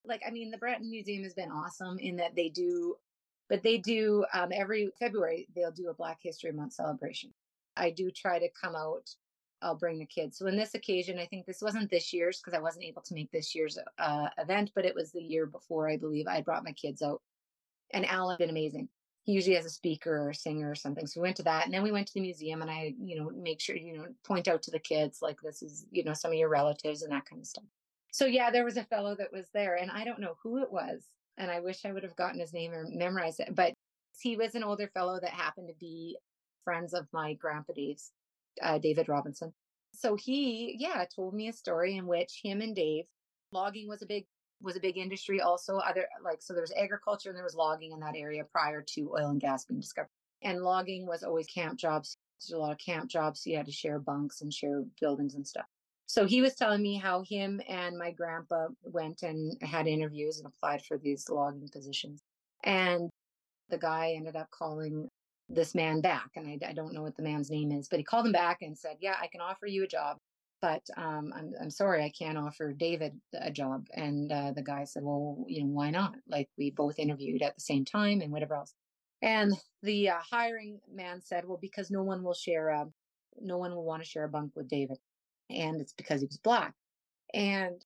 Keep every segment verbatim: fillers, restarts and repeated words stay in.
like, I mean, the Breton Museum has been awesome in that they do, but they do um, every February, they'll do a Black History Month celebration. I do try to come out. I'll bring the kids. So in this occasion, I think this wasn't this year's because I wasn't able to make this year's uh, event, but it was the year before, I believe. I brought my kids out, and Alan been amazing. He usually has a speaker or a singer or something. So we went to that, and then we went to the museum, and I, you know, make sure, you know, point out to the kids like this is, you know, some of your relatives and that kind of stuff. So yeah, there was a fellow that was there, and I don't know who it was, and I wish I would have gotten his name or memorized it, but he was an older fellow that happened to be friends of my grandpa Dave's, uh, David Robinson. So he, yeah, told me a story in which him and Dave, logging was a big was a big industry also. Other like so there was agriculture and there was logging in that area prior to oil and gas being discovered. And logging was always camp jobs. There's a lot of camp jobs. So you had to share bunks and share buildings and stuff. So he was telling me how him and my grandpa went and had interviews and applied for these logging positions. And the guy ended up calling this man back. And I, I don't know what the man's name is, but he called him back and said, yeah, I can offer you a job, but um, I'm, I'm sorry, I can't offer David a job. And uh, the guy said, well, you know, why not? Like, we both interviewed at the same time and whatever else. And the uh, hiring man said, well, because no one will share a, no one will want to share a bunk with David. And it's because he was Black. And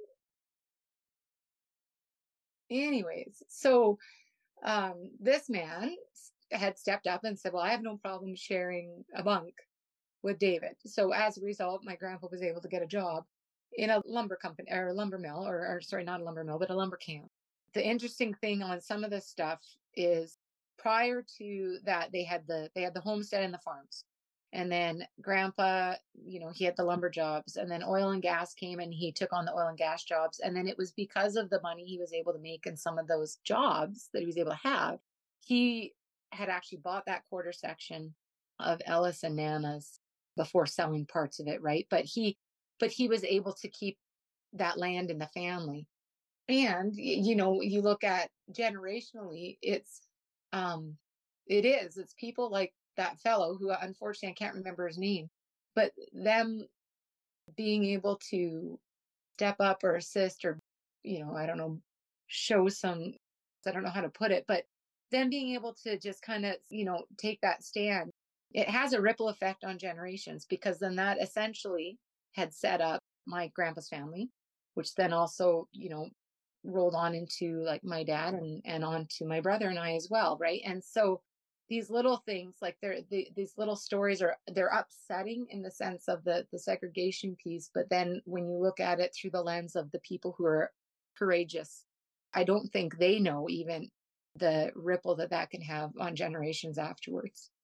anyways, so um, this man had stepped up and said, well, I have no problem sharing a bunk with David. So as a result, my grandpa was able to get a job in a lumber company or a lumber mill, or, or sorry, not a lumber mill, but a lumber camp. The interesting thing on some of this stuff is prior to that, they had the they had the homestead and the farms. And then grandpa, you know, he had the lumber jobs, and then oil and gas came and he took on the oil and gas jobs. And then it was because of the money he was able to make in some of those jobs that he was able to have. He had actually bought that quarter section of Ellis and Nana's before selling parts of it, right? But he but he was able to keep that land in the family. And you know, you look at generationally, it's um it is, it's people like that fellow who unfortunately I can't remember his name, but them being able to step up or assist or, you know, I don't know, show some, I don't know how to put it, but them being able to just kind of, you know, take that stand, it has a ripple effect on generations because then that essentially had set up my grandpa's family, which then also, you know, rolled on into like my dad and and on to my brother and I as well, right? And so these little things, like they're the, these little stories are they're upsetting in the sense of the the segregation piece, but then when you look at it through the lens of the people who are courageous, I don't think they know even the ripple that that can have on generations afterwards.